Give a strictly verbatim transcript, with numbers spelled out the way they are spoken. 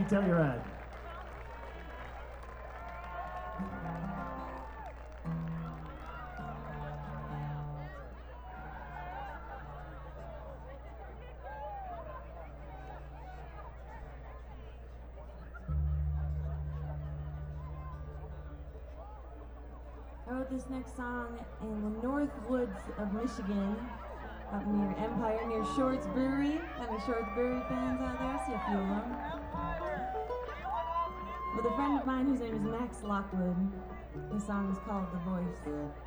Telluride. I wrote this next song in the north woods of Michigan, up near Empire, near Shorts Brewery. Any Shorts Brewery fans out there? I see a few of them. With a friend of mine whose name is Max Lockwood. The song is called The Voice.